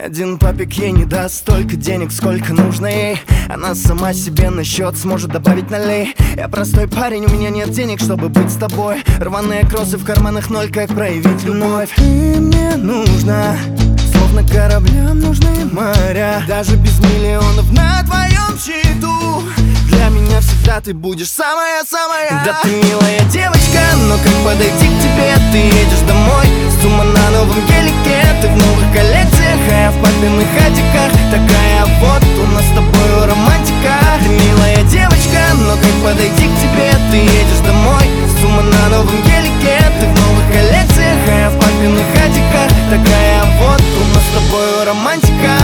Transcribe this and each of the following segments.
один папик ей не даст столько денег, сколько нужно ей. Она сама себе на счет сможет добавить налей. Я простой парень, у меня нет денег, чтобы быть с тобой. Рваные кроссы в карманах ноль, как проявить любовь. Ты мне нужна, словно кораблям нужны моря. Даже без миллионов на твоем счету для меня всегда ты будешь самая-самая. Да ты милая девочка, но как подойти к тебе? Ты едешь домой, сумма на новом гелике. Ты в новых коллекциях, а я в папиных адиках. Такая вот у нас с тобой романтика. Ты милая девочка, но как подойти к тебе? Ты едешь домой, сумма на новом гелике. Ты в новых коллекциях, а я в папиных адиках. Такая вот у нас с тобой романтика.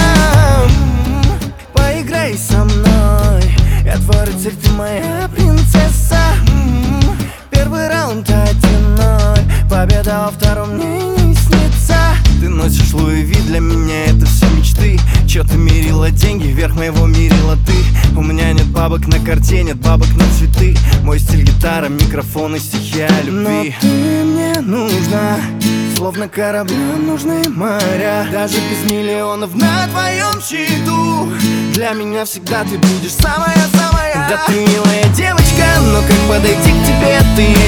Поиграй со мной, я твой рыцарь, ты моя принцесса. Первый раунд 1-0, победа во втором мне не снится. Ты носишь Луи Ви, для меня это все мечты. Чё ты мерила деньги, вверх моего мерила ты. У меня нет бабок на карте, нет бабок на цветы. Мой стиль гитара, микрофон и стихи о любви. Но ты мне нужна, словно кораблям нужны моря. Даже без миллионов на твоем счету для меня всегда ты будешь самая-самая. Да ты милая девочка, но как подойти к тебе? Ты